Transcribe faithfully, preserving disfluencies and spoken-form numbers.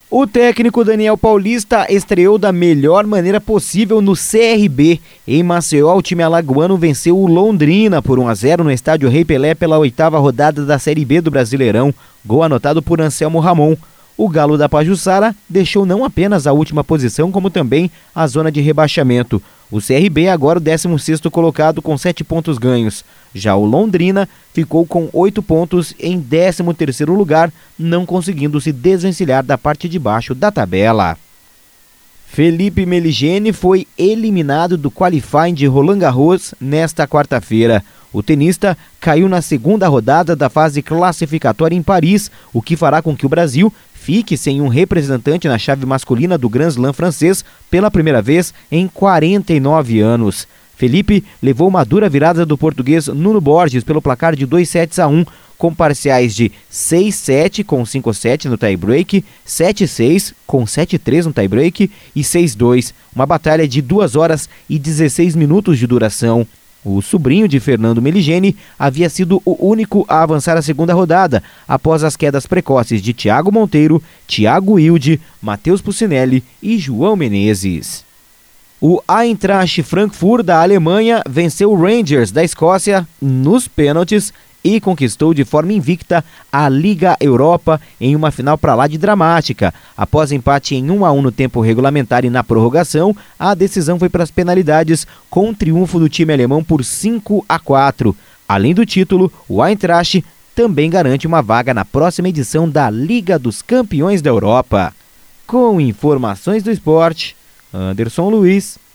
O técnico Daniel Paulista estreou da melhor maneira possível no C R B. Em Maceió, o time alagoano venceu o Londrina por um a zero no estádio Rei Pelé pela oitava rodada da Série B do Brasileirão. Gol anotado por Anselmo Ramon. O Galo da Pajuçara deixou não apenas a última posição, como também a zona de rebaixamento. O C R B é agora o décimo sexto colocado com sete pontos ganhos. Já o Londrina ficou com oito pontos em décimo terceiro lugar, não conseguindo se desvencilhar da parte de baixo da tabela. Felipe Meligeni foi eliminado do qualifying de Roland Garros nesta quarta-feira. O tenista caiu na segunda rodada da fase classificatória em Paris, o que fará com que o Brasil fique sem um representante na chave masculina do Grand Slam francês pela primeira vez em quarenta e nove anos. Felipe levou uma dura virada do português Nuno Borges pelo placar de dois sets a um, com parciais de seis a sete com cinco a sete no tie-break, sete a seis com sete a três no tie-break e seis a dois, uma batalha de duas horas e dezesseis minutos de duração. O sobrinho de Fernando Meligeni havia sido o único a avançar a segunda rodada, após as quedas precoces de Thiago Monteiro, Thiago Wilde, Matheus Pucinelli e João Menezes. O Eintracht Frankfurt da Alemanha venceu o Rangers da Escócia nos pênaltis e conquistou de forma invicta a Liga Europa em uma final pra lá de dramática. Após empate em um a um no tempo regulamentar e na prorrogação, a decisão foi para as penalidades, com o triunfo do time alemão por cinco a quatro. Além do título, o Eintracht também garante uma vaga na próxima edição da Liga dos Campeões da Europa. Com informações do esporte, Anderson Luiz.